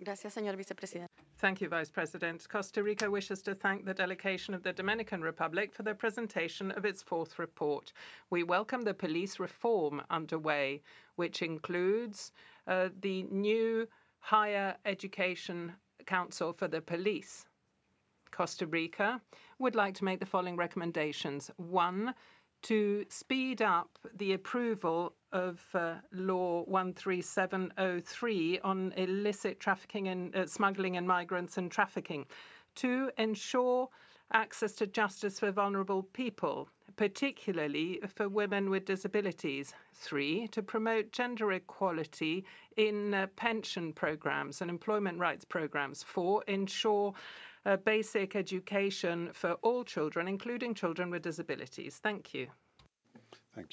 Gracias, señor vicepresidente. Thank you, Vice President. Costa Rica wishes to thank the delegation of the Dominican Republic for the presentation of its fourth report. We welcome the police reform underway, which includes the new Higher Education Council for the Police. Costa Rica would like to make the following recommendations. One, to speed up the approval of Law 13703 on illicit trafficking and smuggling in migrants and trafficking. To ensure access to justice for vulnerable people, particularly for women with disabilities. 3, to promote gender equality in pension programs and employment rights programs. 4, ensure basic education for all children, including children with disabilities. Thank you.